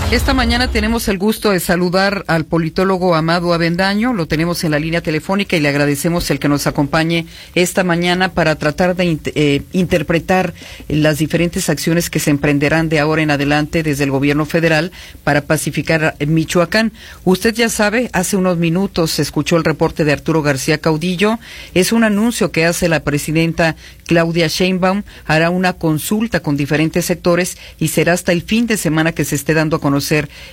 Esta mañana tenemos el gusto de saludar al politólogo Amado Avendaño, lo tenemos en la línea telefónica y le agradecemos el que nos acompañe esta mañana para tratar de interpretar las diferentes acciones que se emprenderán de ahora en adelante desde el gobierno federal para pacificar Michoacán. Usted ya sabe, hace unos minutos se escuchó el reporte de Arturo García Caudillo, es un anuncio que hace la presidenta Claudia Sheinbaum, hará una consulta con diferentes sectores y será hasta el fin de semana que se esté dando a conocer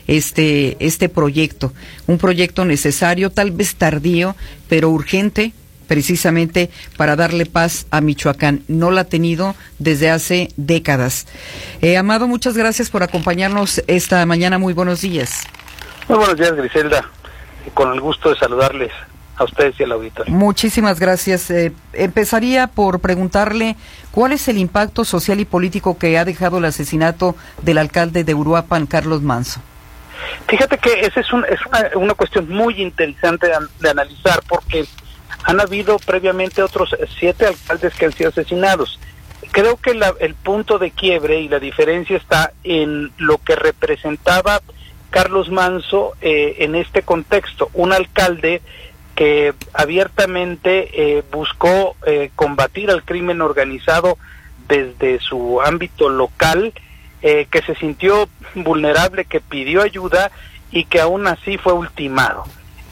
este proyecto, un proyecto necesario, tal vez tardío, pero urgente, precisamente para darle paz a Michoacán. No la ha tenido desde hace décadas. Amado, muchas gracias por acompañarnos esta mañana. Muy buenos días. Muy buenos días, Griselda. Con el gusto de saludarles a ustedes y al auditorio. Muchísimas gracias. Empezaría por preguntarle cuál es el impacto social y político que ha dejado el asesinato del alcalde de Uruapan, Carlos Manzo. Fíjate que esa es una cuestión muy interesante de analizar, porque han habido previamente otros 7 alcaldes que han sido asesinados. Creo que el punto de quiebre y la diferencia está en lo que representaba Carlos Manzo en este contexto, un alcalde que abiertamente buscó combatir al crimen organizado desde su ámbito local, que se sintió vulnerable, que pidió ayuda y que aún así fue ultimado.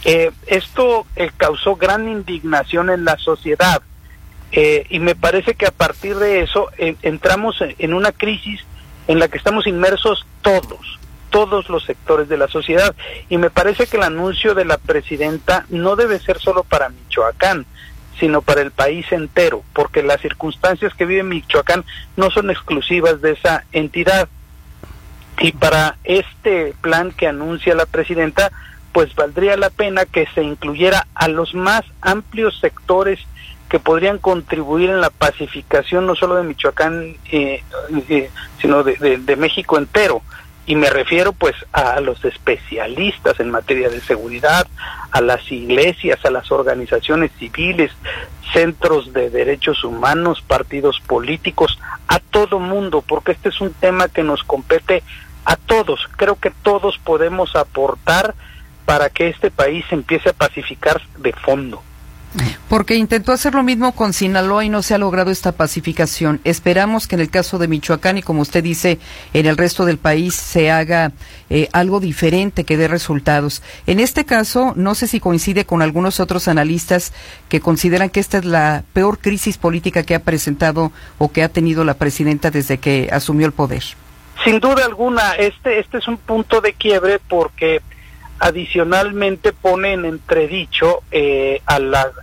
Esto causó gran indignación en la sociedad y me parece que a partir de eso entramos en una crisis en la que estamos inmersos todos los sectores de la sociedad, y me parece que el anuncio de la presidenta no debe ser solo para Michoacán, sino para el país entero, porque las circunstancias que vive Michoacán no son exclusivas de esa entidad. Y para este plan que anuncia la presidenta, pues valdría la pena que se incluyera a los más amplios sectores que podrían contribuir en la pacificación no solo de Michoacán, sino de México entero. Y me refiero pues a los especialistas en materia de seguridad, a las iglesias, a las organizaciones civiles, centros de derechos humanos, partidos políticos, a todo mundo, porque este es un tema que nos compete a todos. Creo que todos podemos aportar para que este país empiece a pacificar de fondo. Porque intentó hacer lo mismo con Sinaloa y no se ha logrado esta pacificación. Esperamos que en el caso de Michoacán y, como usted dice, en el resto del país se haga algo diferente que dé resultados. En este caso, no sé si coincide con algunos otros analistas que consideran que esta es la peor crisis política que ha presentado o que ha tenido la presidenta desde que asumió el poder. Sin duda alguna, este es un punto de quiebre porque adicionalmente pone en entredicho a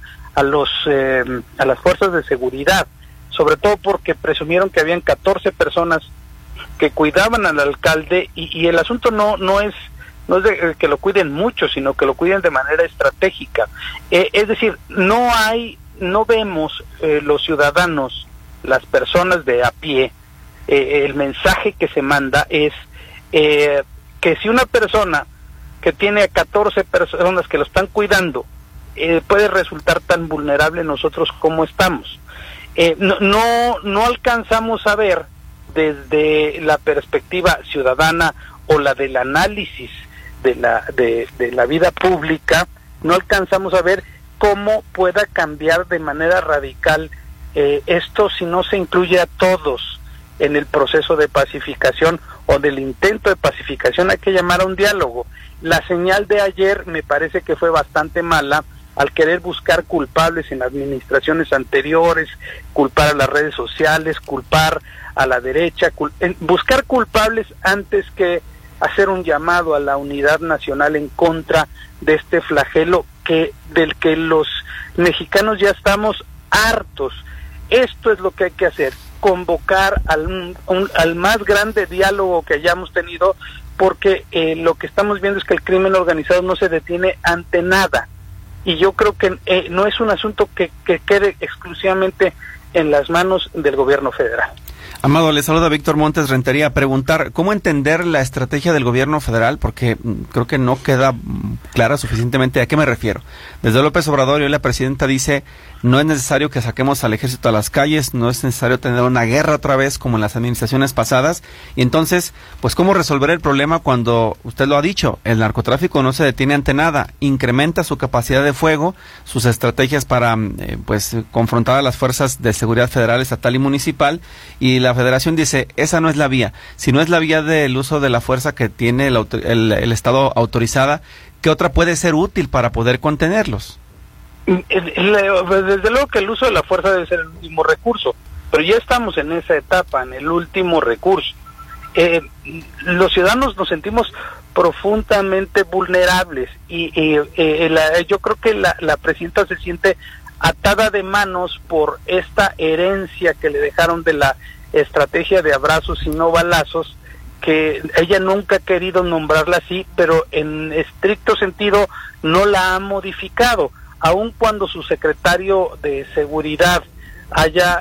las fuerzas de seguridad, sobre todo porque presumieron que habían 14 personas que cuidaban al alcalde y el asunto no es de que lo cuiden mucho, sino que lo cuiden de manera estratégica. Es decir, no vemos los ciudadanos, las personas de a pie, el mensaje que se manda es que si una persona que tiene a 14 personas que lo están cuidando, puede resultar tan vulnerable nosotros como estamos. No alcanzamos a ver desde la perspectiva ciudadana o la del análisis de la vida pública, no alcanzamos a ver cómo pueda cambiar de manera radical esto si no se incluye a todos en el proceso de pacificación o del intento de pacificación. Hay que llamar a un diálogo. La señal de ayer me parece que fue bastante mala al querer buscar culpables en administraciones anteriores, culpar a las redes sociales, culpar a la derecha, buscar culpables antes que hacer un llamado a la unidad nacional en contra de este flagelo del que los mexicanos ya estamos hartos. Esto es lo que hay que hacer, convocar al más grande diálogo que hayamos tenido, porque lo que estamos viendo es que el crimen organizado no se detiene ante nada, y yo creo que no es un asunto que quede exclusivamente en las manos del gobierno federal. Amado, le saluda Víctor Montes Rentería. Preguntar, ¿cómo entender la estrategia del gobierno federal? Porque creo que no queda clara suficientemente. ¿A qué me refiero? Desde López Obrador, hoy la presidenta dice, no es necesario que saquemos al ejército a las calles, no es necesario tener una guerra otra vez como en las administraciones pasadas. Y entonces, pues, ¿cómo resolver el problema cuando, usted lo ha dicho, el narcotráfico no se detiene ante nada, incrementa su capacidad de fuego, sus estrategias para, pues, confrontar a las fuerzas de seguridad federal, estatal y municipal, y la Federación dice, esa no es la vía. Si no es la vía del uso de la fuerza que tiene el Estado autorizada, ¿qué otra puede ser útil para poder contenerlos? Desde luego que el uso de la fuerza debe ser el último recurso, pero ya estamos en esa etapa, en el último recurso. Los ciudadanos nos sentimos profundamente vulnerables y yo creo que la presidenta se siente atada de manos por esta herencia que le dejaron de la estrategia de abrazos y no balazos, que ella nunca ha querido nombrarla así, pero en estricto sentido no la ha modificado, aun cuando su secretario de seguridad haya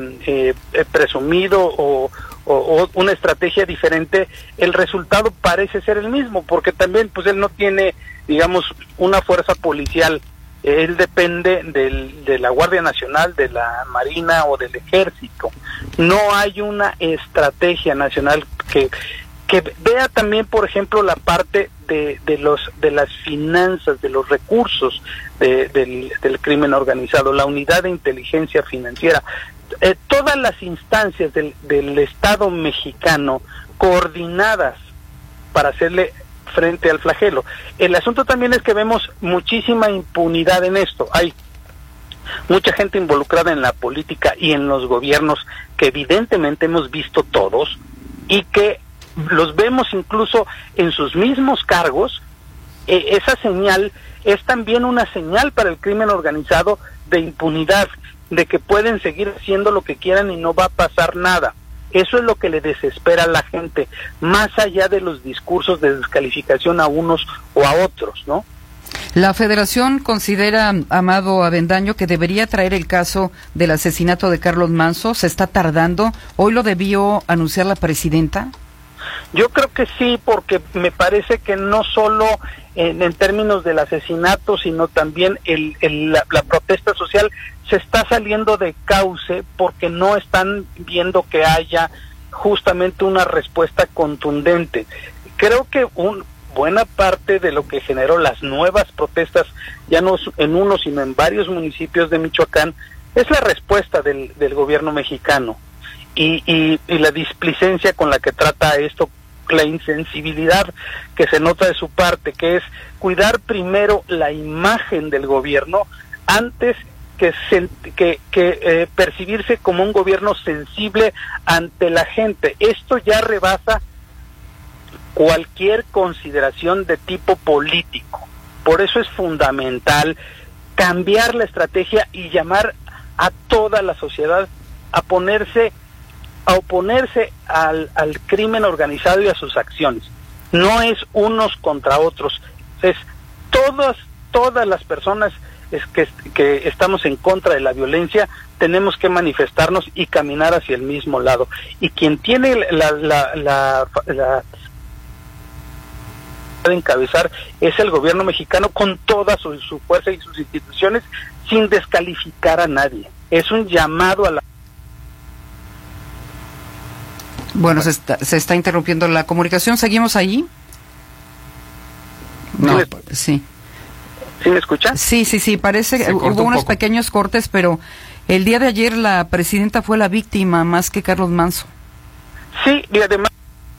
presumido o una estrategia diferente, el resultado parece ser el mismo, porque también pues él no tiene, digamos, una fuerza policial. Él depende de la Guardia Nacional, de la Marina o del Ejército. No hay una estrategia nacional que vea también, por ejemplo, la parte de las finanzas, de los recursos del crimen organizado, la unidad de inteligencia financiera, todas las instancias del Estado mexicano coordinadas para hacerle frente al flagelo. El asunto también es que vemos muchísima impunidad en esto. Hay mucha gente involucrada en la política y en los gobiernos que evidentemente hemos visto todos y que los vemos incluso en sus mismos cargos. Esa señal es también una señal para el crimen organizado de impunidad, de que pueden seguir haciendo lo que quieran y no va a pasar nada. Eso es lo que le desespera a la gente, más allá de los discursos de descalificación a unos o a otros, ¿no? La Federación considera, Amado Avendaño, que debería traer el caso del asesinato de Carlos Manzo. ¿Se está tardando? ¿Hoy lo debió anunciar la presidenta? Yo creo que sí, porque me parece que no solo en términos del asesinato, sino también la protesta social se está saliendo de cauce porque no están viendo que haya justamente una respuesta contundente. Creo que buena parte de lo que generó las nuevas protestas, ya no en uno sino en varios municipios de Michoacán, es la respuesta del gobierno mexicano y la displicencia con la que trata esto, la insensibilidad que se nota de su parte, que es cuidar primero la imagen del gobierno antes que percibirse como un gobierno sensible ante la gente. Esto ya rebasa cualquier consideración de tipo político. Por eso es fundamental cambiar la estrategia y llamar a toda la sociedad a oponerse al crimen organizado y a sus acciones. No es unos contra otros, es todas las personas que estamos en contra de la violencia, tenemos que manifestarnos y caminar hacia el mismo lado. Y quien tiene la de encabezar es el gobierno mexicano con toda su fuerza y sus instituciones, sin descalificar a nadie. Es un llamado a la... Bueno, se está interrumpiendo la comunicación. ¿Seguimos ahí? No, sí. ¿Sí me escucha? Sí, parece que hubo unos pequeños cortes, pero el día de ayer la presidenta fue la víctima más que Carlos Manzo. Sí, y además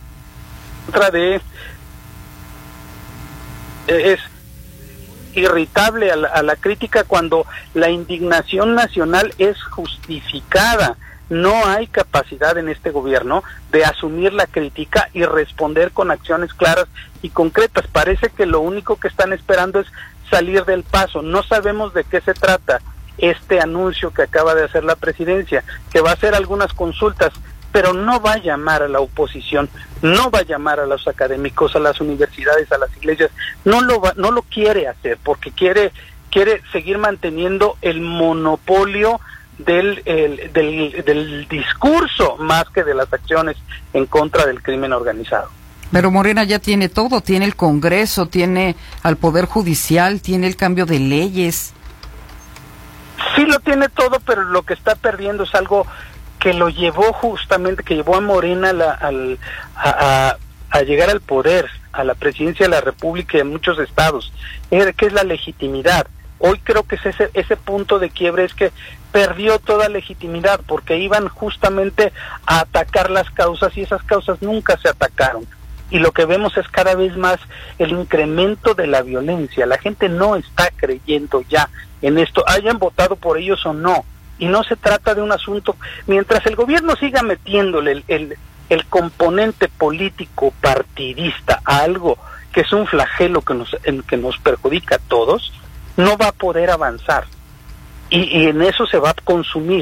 es irritable a la crítica cuando la indignación nacional es justificada. No hay capacidad en este gobierno de asumir la crítica y responder con acciones claras y concretas. Parece que lo único que están esperando es salir del paso. No sabemos de qué se trata este anuncio que acaba de hacer la presidencia, que va a hacer algunas consultas, pero no va a llamar a la oposición, no va a llamar a los académicos, a las universidades, a las iglesias. No lo quiere hacer porque quiere seguir manteniendo el monopolio del discurso más que de las acciones en contra del crimen organizado. Pero Morena ya tiene todo, tiene el Congreso, tiene al Poder Judicial, tiene el cambio de leyes. Sí lo tiene todo, pero lo que está perdiendo es algo que lo llevó justamente, que llevó a Morena a llegar al poder, a la presidencia de la República y en muchos estados, que es la legitimidad. Hoy creo que es ese punto de quiebre, es que perdió toda legitimidad, porque iban justamente a atacar las causas y esas causas nunca se atacaron. Y lo que vemos es cada vez más el incremento de la violencia. La gente no está creyendo ya en esto, hayan votado por ellos o no. Y no se trata de un asunto, mientras el gobierno siga metiéndole el componente político partidista a algo que es un flagelo que nos perjudica a todos, no va a poder avanzar. Y en eso se va a consumir.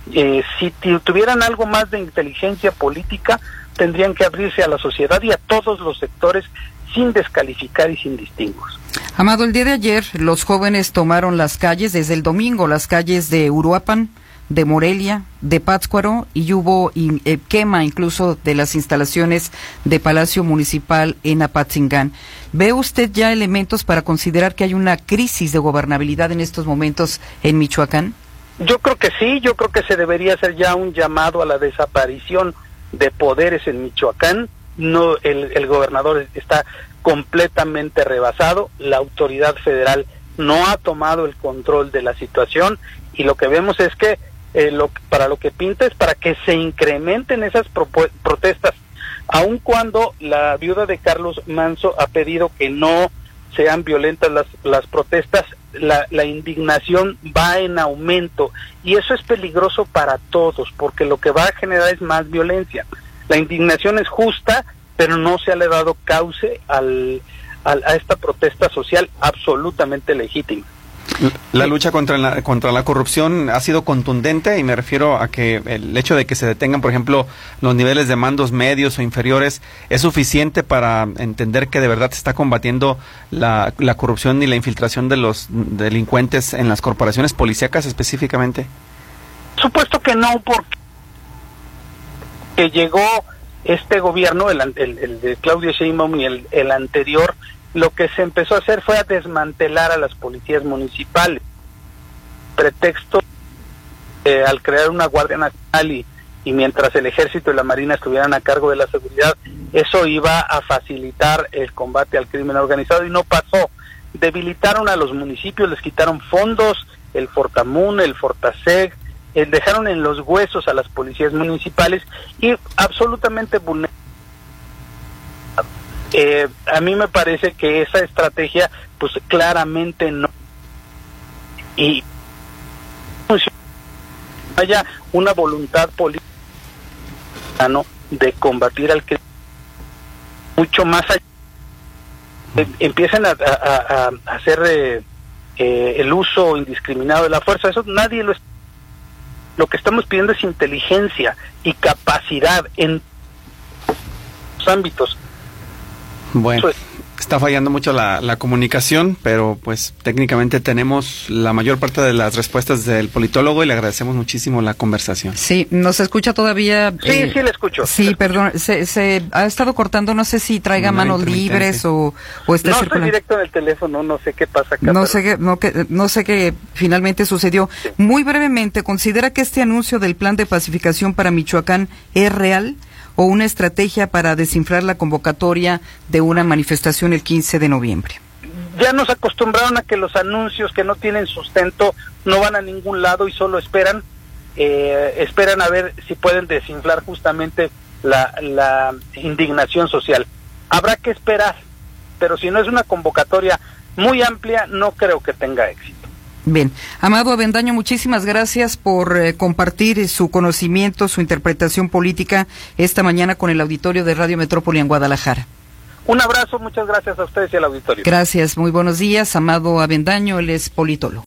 Si tuvieran algo más de inteligencia política, tendrían que abrirse a la sociedad y a todos los sectores sin descalificar y sin distingos. Amado, el día de ayer los jóvenes tomaron las calles, desde el domingo, las calles de Uruapan, de Morelia, de Pátzcuaro, y hubo quema incluso de las instalaciones de Palacio Municipal en Apatzingán. ¿Ve usted ya elementos para considerar que hay una crisis de gobernabilidad en estos momentos en Michoacán? Yo creo que sí, yo creo que se debería hacer ya un llamado a la desaparición de poderes en Michoacán. No, el gobernador está completamente rebasado, la autoridad federal no ha tomado el control de la situación, y lo que vemos es que para lo que pinta es para que se incrementen esas protestas, aun cuando la viuda de Carlos Manzo ha pedido que no sean violentas las protestas. La indignación va en aumento, y eso es peligroso para todos, porque lo que va a generar es más violencia. La indignación es justa, pero no se le ha dado cauce a esta protesta social absolutamente legítima. La lucha contra la corrupción ha sido contundente, y me refiero a que el hecho de que se detengan, por ejemplo, los niveles de mandos medios o inferiores, ¿es suficiente para entender que de verdad se está combatiendo la corrupción y la infiltración de los delincuentes en las corporaciones policíacas específicamente? Supuesto que no, porque llegó este gobierno, el de Claudia Sheinbaum y el anterior, lo que se empezó a hacer fue a desmantelar a las policías municipales. Pretexto, al crear una Guardia Nacional y mientras el Ejército y la Marina estuvieran a cargo de la seguridad, eso iba a facilitar el combate al crimen organizado, y no pasó. Debilitaron a los municipios, les quitaron fondos, el Fortamun, el Fortaseg, dejaron en los huesos a las policías municipales y absolutamente vulnerables. A mí me parece que esa estrategia pues claramente no, y haya una voluntad política, ¿no?, de combatir al crimen mucho más allá, empiezan a hacer el uso indiscriminado de la fuerza. Eso nadie lo que estamos pidiendo es inteligencia y capacidad en los ámbitos. Bueno, está fallando mucho la comunicación, pero pues técnicamente tenemos la mayor parte de las respuestas del politólogo y le agradecemos muchísimo la conversación. Sí, ¿nos escucha todavía? Sí, le escucho. Sí, perdón, se ha estado cortando, no sé si traiga manos libres o está circulando. Estoy directo en el teléfono, no sé qué pasa acá. No sé qué finalmente sucedió. Sí. Muy brevemente, ¿considera que este anuncio del plan de pacificación para Michoacán es real o una estrategia para desinflar la convocatoria de una manifestación el 15 de noviembre? Ya nos acostumbraron a que los anuncios que no tienen sustento no van a ningún lado y solo esperan a ver si pueden desinflar justamente la indignación social. Habrá que esperar, pero si no es una convocatoria muy amplia, no creo que tenga éxito. Bien, Amado Avendaño, muchísimas gracias por compartir su conocimiento, su interpretación política esta mañana con el auditorio de Radio Metrópoli en Guadalajara. Un abrazo, muchas gracias a ustedes y al auditorio. Gracias, muy buenos días, Amado Avendaño, él es politólogo.